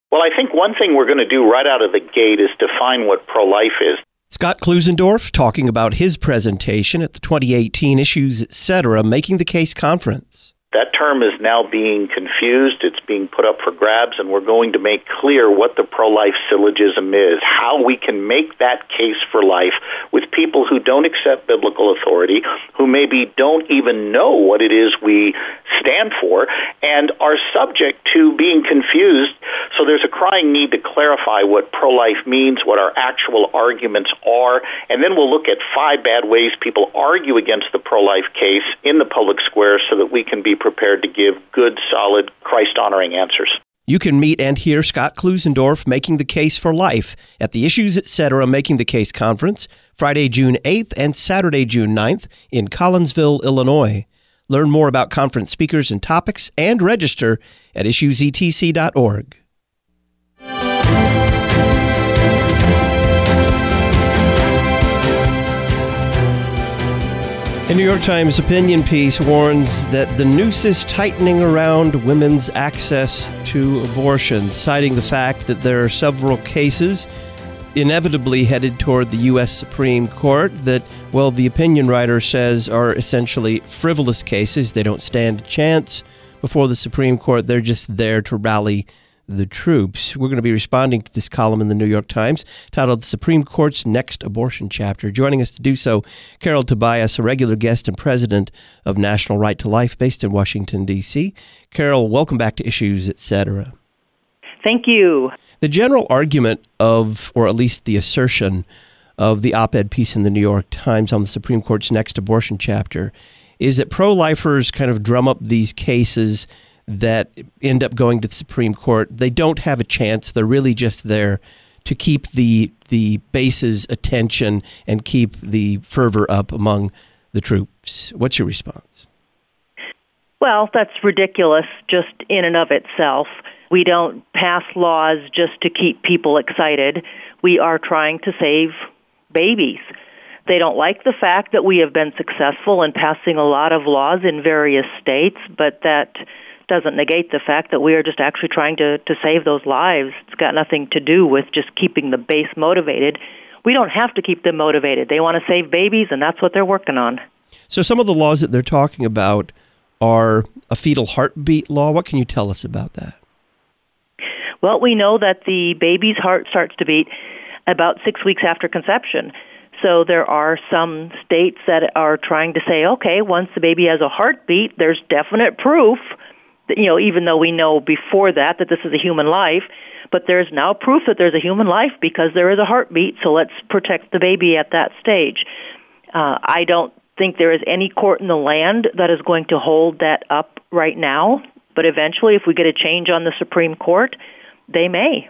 Well, I think one thing we're going to do right out of the gate is define what pro-life is. Scott Klusendorf talking about his presentation at the 2018 Issues Etc. Making the Case Conference. That term is now being confused. It's being put up for grabs, and we're going to make clear what the pro-life syllogism is, how we can make that case for life with people who don't accept biblical authority, who maybe don't even know what it is we stand for, and are subject to being confused. So there's a crying need to clarify what pro-life means, what our actual arguments are, and then we'll look at 5 bad ways people argue against the pro-life case in the public square so that we can be prepared to give good, solid, Christ-honoring answers. You can meet and hear Scott Klusendorf making the case for life at the Issues Etc. Making the Case Conference, Friday, June 8th and Saturday, June 9th in Collinsville, Illinois. Learn more about conference speakers and topics and register at issuesetc.org. A New York Times opinion piece warns that the noose is tightening around women's access to abortion, citing the fact that there are several cases inevitably headed toward the U.S. Supreme Court that, well, the opinion writer says are essentially frivolous cases. They don't stand a chance before the Supreme Court. They're just there to rally the troops. We're going to be responding to this column in the New York Times titled The Supreme Court's Next Abortion Chapter. Joining us to do so, Carol Tobias, a regular guest and president of National Right to Life based in Washington, D.C. Carol, welcome back to Issues Etc. Thank you. The general argument of, or at least the assertion of the op-ed piece in the New York Times on the Supreme Court's Next Abortion Chapter is that pro-lifers kind of drum up these cases that end up going to the Supreme Court. They don't have a chance. They're really just there to keep the base's attention and keep the fervor up among the troops. What's your response? Well, that's ridiculous just in and of itself. We don't pass laws just to keep people excited. We are trying to save babies. They don't like the fact that we have been successful in passing a lot of laws in various states, but that doesn't negate the fact that we are just actually trying to save those lives. It's got nothing to do with just keeping the base motivated. We don't have to keep them motivated. They want to save babies, and that's what they're working on. So some of the laws that they're talking about are a fetal heartbeat law. What can you tell us about that? Well, we know that the baby's heart starts to beat about 6 weeks after conception. So there are some states that are trying to say, okay, once the baby has a heartbeat, there's definite proof that, even though we know before that this is a human life, but there's now proof that there's a human life because there is a heartbeat, so let's protect the baby at that stage. I don't think there is any court in the land that is going to hold that up right now, but eventually if we get a change on the Supreme Court, they may.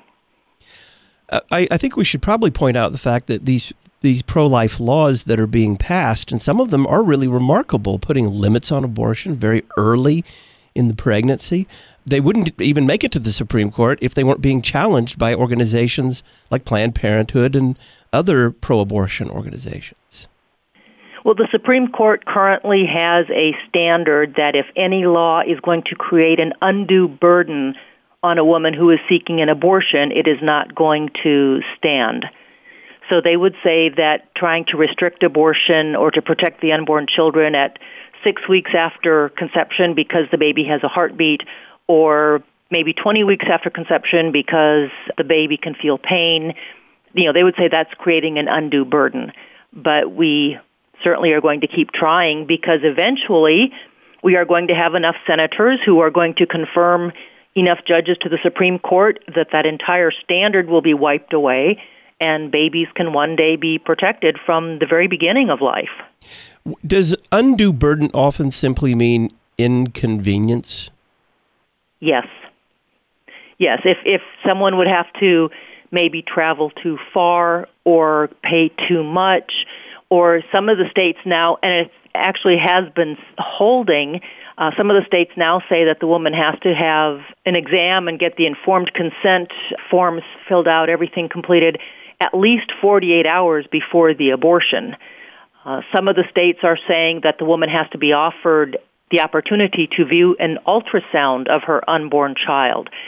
I think we should probably point out the fact that these pro-life laws that are being passed, and some of them are really remarkable, putting limits on abortion very early in the pregnancy. They wouldn't even make it to the Supreme Court if they weren't being challenged by organizations like Planned Parenthood and other pro-abortion organizations. Well, the Supreme Court currently has a standard that if any law is going to create an undue burden on a woman who is seeking an abortion, it is not going to stand. So they would say that trying to restrict abortion or to protect the unborn children at 6 weeks after conception because the baby has a heartbeat, or maybe 20 weeks after conception because the baby can feel pain, they would say that's creating an undue burden. But we certainly are going to keep trying because eventually we are going to have enough senators who are going to confirm enough judges to the Supreme Court that entire standard will be wiped away and babies can one day be protected from the very beginning of life. Does undue burden often simply mean inconvenience? Yes. Yes, if someone would have to maybe travel too far or pay too much, or some of the states now, and it actually has been holding, some of the states now say that the woman has to have an exam and get the informed consent forms filled out, everything completed, at least 48 hours before the abortion. Some of the states are saying that the woman has to be offered the opportunity to view an ultrasound of her unborn child.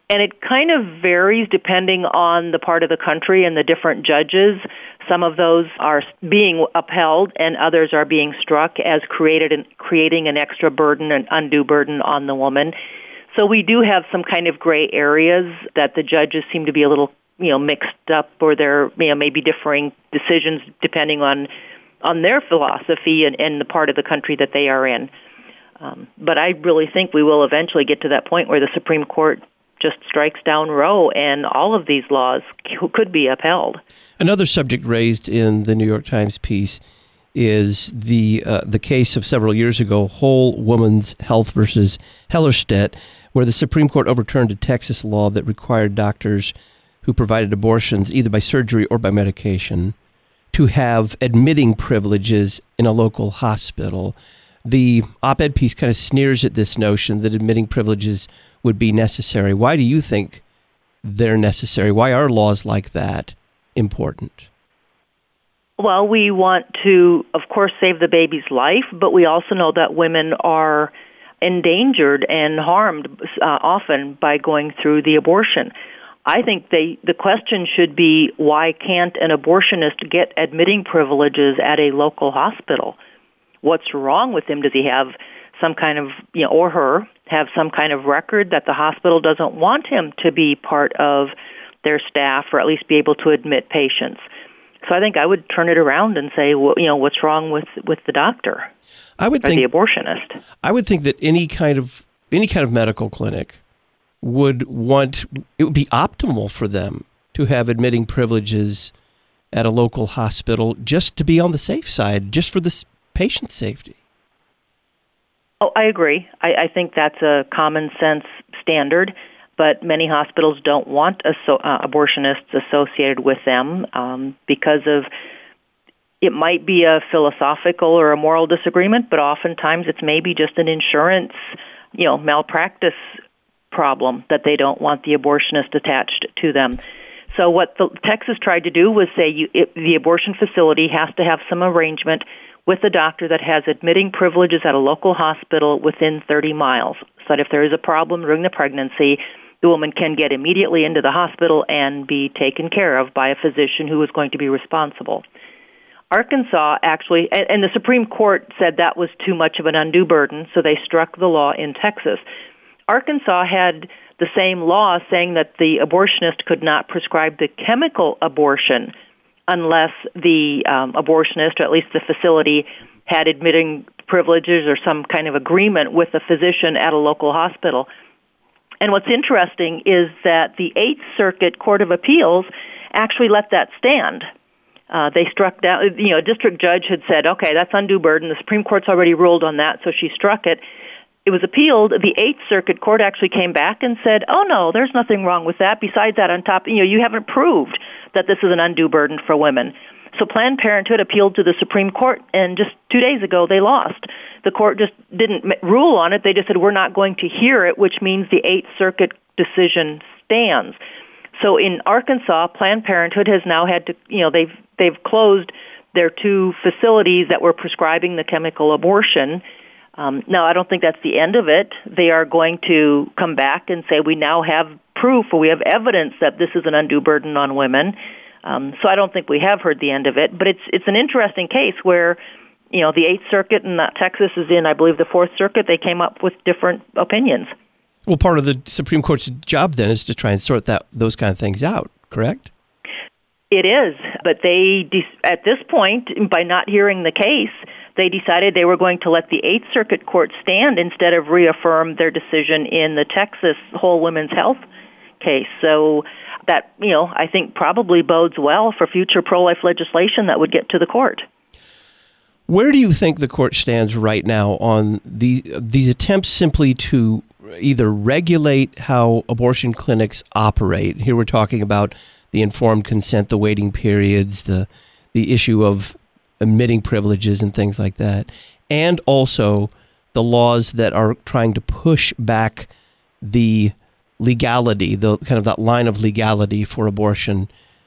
And it kind of varies depending on the part of the country and the different judges. Some of those are being upheld and others are being struck as creating an extra burden, an undue burden on the woman. So we do have some kind of gray areas that the judges seem to be a little, mixed up, or they're, maybe differing decisions depending on their philosophy and the part of the country that they are in. But I really think we will eventually get to that point where the Supreme Court just strikes down Roe, and all of these laws could be upheld. Another subject raised in the New York Times piece is the case of several years ago, Whole Woman's Health versus Hellerstedt, where the Supreme Court overturned a Texas law that required doctors who provided abortions, either by surgery or by medication, to have admitting privileges in a local hospital. The op-ed piece kind of sneers at this notion that admitting privileges would be necessary. Why do you think they're necessary? Why are laws like that important? Well, we want to, of course, save the baby's life, but we also know that women are endangered and harmed often by going through the abortion. I think the question should be, why can't an abortionist get admitting privileges at a local hospital? What's wrong with him? Does he have some kind of, or her, have some kind of record that the hospital doesn't want him to be part of their staff, or at least be able to admit patients? So I think I would turn it around and say, what's wrong with the doctor or the abortionist? I would think that any kind of medical clinic would be optimal for them to have admitting privileges at a local hospital, just to be on the safe side, just for the patient safety. Oh, I agree. I think that's a common sense standard, but many hospitals don't want abortionists associated with them because of, it might be a philosophical or a moral disagreement, but oftentimes it's maybe just an insurance, malpractice problem that they don't want the abortionist attached to them. So what Texas tried to do was say the abortion facility has to have some arrangement with a doctor that has admitting privileges at a local hospital within 30 miles, so that if there is a problem during the pregnancy, the woman can get immediately into the hospital and be taken care of by a physician who is going to be responsible. Arkansas actually, and the Supreme Court said that was too much of an undue burden, so they struck the law in Texas. Arkansas had the same law saying that the abortionist could not prescribe the chemical abortion unless the abortionist, or at least the facility, had admitting privileges or some kind of agreement with a physician at a local hospital. And what's interesting is that the Eighth Circuit Court of Appeals actually let that stand. They struck down, a district judge had said, okay, that's undue burden. The Supreme Court's already ruled on that, so she struck it. It was appealed. The Eighth Circuit Court actually came back and said, oh, no, there's nothing wrong with that. Besides that, on top, you haven't proved that this is an undue burden for women. So Planned Parenthood appealed to the Supreme Court, and just 2 days ago they lost. The court just didn't rule on it. They just said, we're not going to hear it, which means the Eighth Circuit decision stands. So in Arkansas, Planned Parenthood has now had to, they've closed their 2 facilities that were prescribing the chemical abortion. Now, I don't think that's the end of it. They are going to come back and say, we now have proof, or we have evidence that this is an undue burden on women. So I don't think we have heard the end of it. But it's an interesting case where, the Eighth Circuit and Texas is in, I believe, the Fourth Circuit. They came up with different opinions. Well, part of the Supreme Court's job then is to try and sort those kind of things out, correct? It is, but they, at this point, by not hearing the case, they decided they were going to let the Eighth Circuit Court stand instead of reaffirm their decision in the Texas Whole Women's Health case. So that, I think probably bodes well for future pro-life legislation that would get to the court. Where do you think the court stands right now on these attempts simply to either regulate how abortion clinics operate? Here we're talking about the informed consent, the waiting periods, the issue of admitting privileges and things like that, and also the laws that are trying to push back the legality, the kind of that line of legality for abortion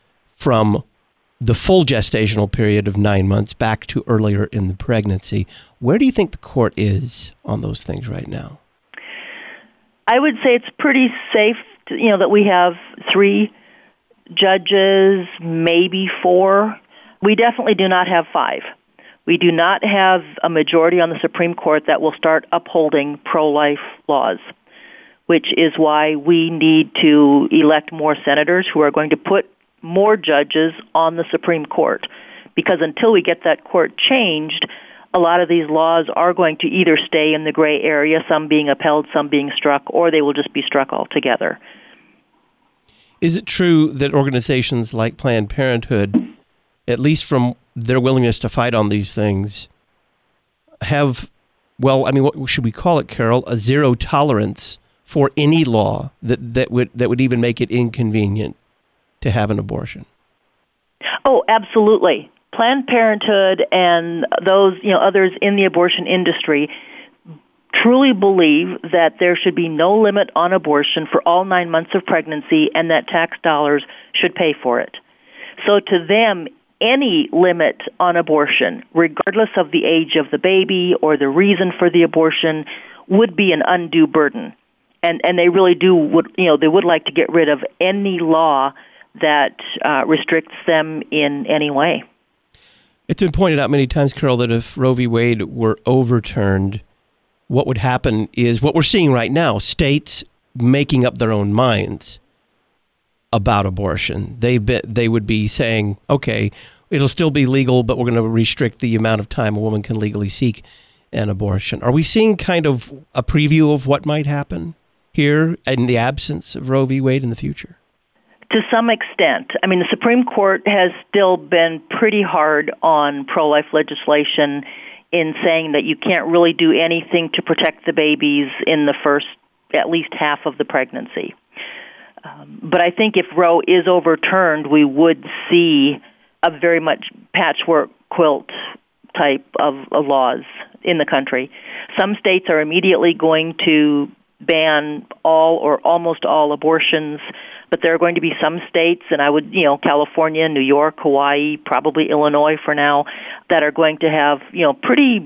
from the full gestational period of 9 months back to earlier in the pregnancy. Where do you think the court is on those things right now? I would say it's pretty safe that we have 3 judges, maybe 4. We definitely do not have 5. We do not have a majority on the Supreme Court that will start upholding pro-life laws, which is why we need to elect more senators who are going to put more judges on the Supreme Court. Because until we get that court changed, a lot of these laws are going to either stay in the gray area, some being upheld, some being struck, or they will just be struck altogether. Is it true that organizations like Planned Parenthood, at least from their willingness to fight on these things, have, what should we call it, Carol, a zero tolerance for any law that would even make it inconvenient to have an abortion? Oh, absolutely. Planned Parenthood and those, others in the abortion industry truly believe that there should be no limit on abortion for all 9 months of pregnancy and that tax dollars should pay for it. So to them, any limit on abortion, regardless of the age of the baby or the reason for the abortion, would be an undue burden. And they really they would like to get rid of any law that restricts them in any way. It's been pointed out many times, Carol, that if Roe v. Wade were overturned, what would happen is what we're seeing right now, states making up their own minds about abortion. They would be saying, okay, it'll still be legal, but we're going to restrict the amount of time a woman can legally seek an abortion. Are we seeing kind of a preview of what might happen here in the absence of Roe v. Wade in the future? To some extent. I mean, the Supreme Court has still been pretty hard on pro-life legislation in saying that you can't really do anything to protect the babies in the first at least half of the pregnancy. But I think if Roe is overturned, we would see a very much patchwork quilt type of laws in the country. Some states are immediately going to ban all or almost all abortions, but there are going to be some states, and California, New York, Hawaii, probably Illinois for now, that are going to have, pretty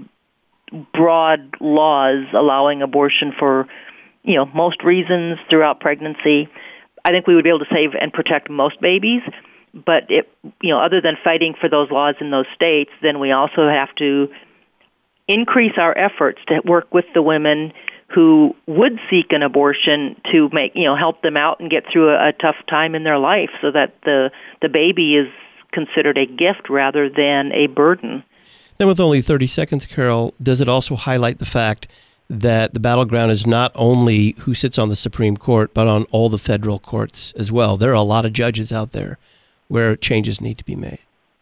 broad laws allowing abortion for, most reasons throughout pregnancy. I think we would be able to save and protect most babies, but other than fighting for those laws in those states, then we also have to increase our efforts to work with the women who would seek an abortion to help them out and get through a tough time in their life so that the baby is considered a gift rather than a burden. Then with only 30 seconds, Carol, does it also highlight the fact that the battleground is not only who sits on the Supreme Court, but on all the federal courts as well? There are a lot of judges out there where changes need to be made.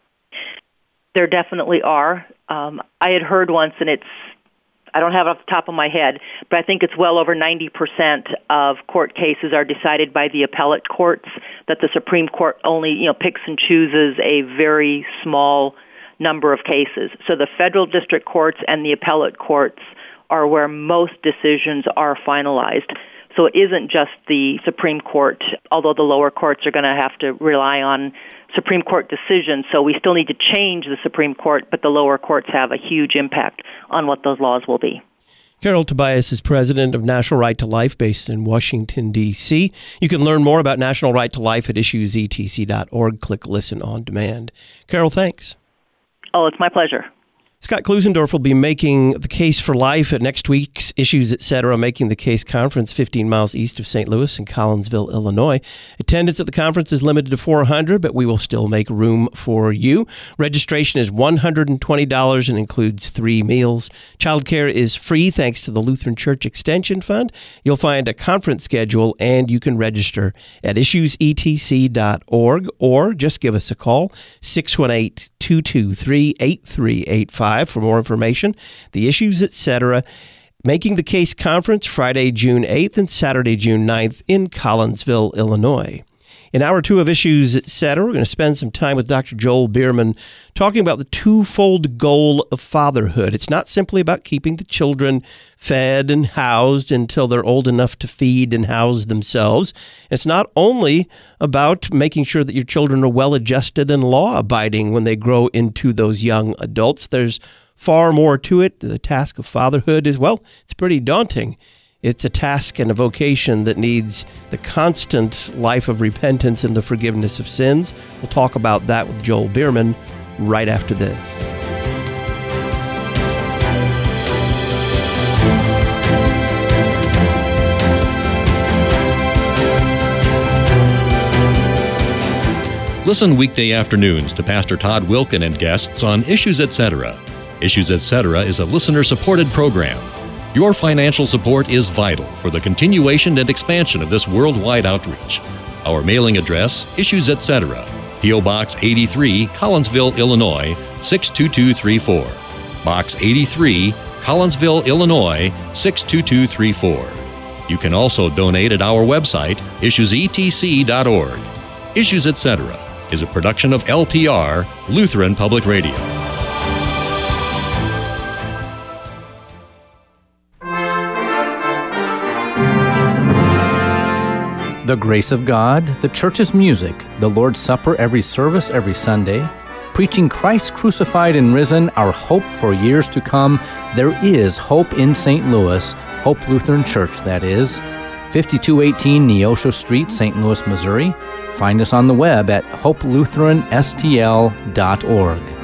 There definitely are. I had heard once, and I don't have it off the top of my head, but I think it's well over 90% of court cases are decided by the appellate courts, that the Supreme Court only, picks and chooses a very small number of cases. So the federal district courts and the appellate courts are where most decisions are finalized. So it isn't just the Supreme Court, although the lower courts are going to have to rely on Supreme Court decisions, so we still need to change the Supreme Court, but the lower courts have a huge impact on what those laws will be. Carol Tobias is president of National Right to Life based in Washington, D.C. You can learn more about National Right to Life at issuesetc.org. Click Listen on Demand. Carol, thanks. Oh, it's my pleasure. Scott Klusendorf will be making the case for life at next week's Issues Etc. Making the Case conference 15 miles east of St. Louis in Collinsville, Illinois. Attendance at the conference is limited to 400, but we will still make room for you. Registration is $120 and includes 3 meals. Childcare is free thanks to the Lutheran Church Extension Fund. You'll find a conference schedule and you can register at issuesetc.org or just give us a call, 618-223-8385. For more information. The Issues Etc. Making the Case Conference, Friday, June 8th and Saturday, June 9th in Collinsville, Illinois. In Hour 2 of Issues Etc., we're going to spend some time with Dr. Joel Bierman talking about the twofold goal of fatherhood. It's not simply about keeping the children fed and housed until they're old enough to feed and house themselves. It's not only about making sure that your children are well-adjusted and law-abiding when they grow into those young adults. There's far more to it. The task of fatherhood is, it's pretty daunting. It's a task and a vocation that needs the constant life of repentance and the forgiveness of sins. We'll talk about that with Joel Bierman right after this. Listen weekday afternoons to Pastor Todd Wilken and guests on Issues Etc. Issues Etc. is a listener-supported program. Your financial support is vital for the continuation and expansion of this worldwide outreach. Our mailing address, Issues Etc., P.O. Box 83, Collinsville, Illinois, 62234. Box 83, Collinsville, Illinois, 62234. You can also donate at our website, issuesetc.org. Issues Etc. is a production of LPR, Lutheran Public Radio. The grace of God, the church's music, the Lord's Supper every service every Sunday, preaching Christ crucified and risen, our hope for years to come. There is hope in St. Louis, Hope Lutheran Church, that is. 5218 Neosho Street, St. Louis, Missouri. Find us on the web at hopelutheranstl.org.